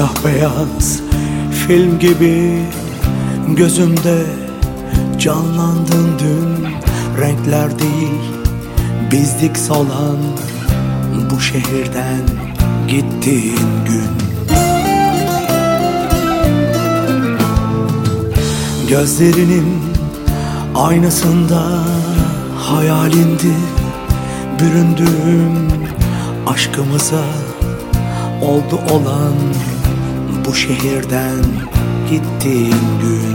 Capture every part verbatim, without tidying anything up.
Siyah beyaz film gibi gözümde canlandın dün. Renkler değil bizdik solan bu şehirden gittiğin gün. Gözlerinin aynasında hayalindi, büründüğüm aşkımıza oldu olan bu şehirden gittiğin gün.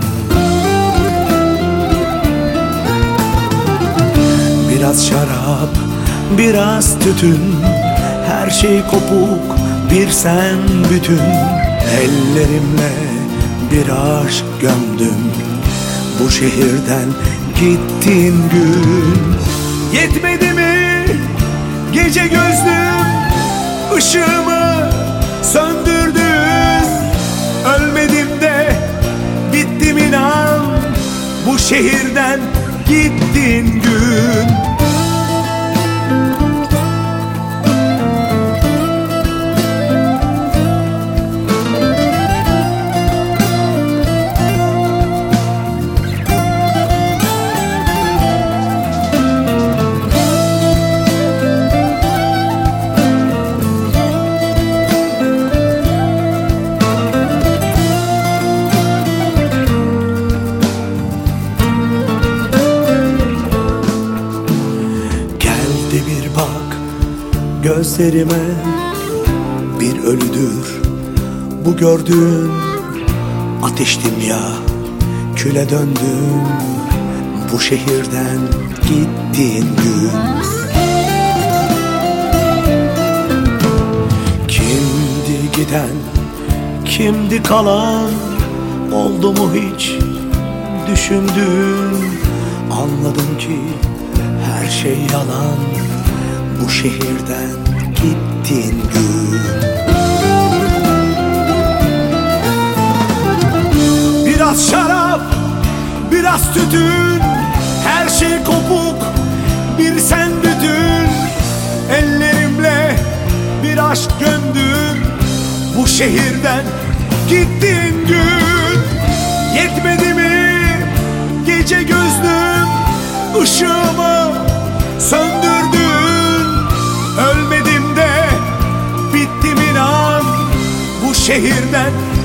Biraz şarap, biraz tütün, her şey kopuk, bir sen bütün. Ellerimle bir aşk gömdüm bu şehirden gittiğin gün. Yetmedi mi gece gözlüm, ışığımı söndürdün. Ölmedim de bittim inan bu şehirden gittiğin gün. Bir bak gözlerime, bir ölüdür bu gördüğün. Ateştim ya, küle döndüm bu şehirden gittiğin gün. Kimdi giden, kimdi kalan, oldu mu hiç düşündün? Anladım ki her şey yalan bu şehirden gittiğin gün. Biraz şarap, biraz tütün, her şey kopuk, bir sen bütün. Ellerimle bir aşk gömdüm bu şehirden gittiğin gün. Yetmedi mi gece gözlüm, ışığımı söndürdün. Ölmedim de bittim inan bu şehirden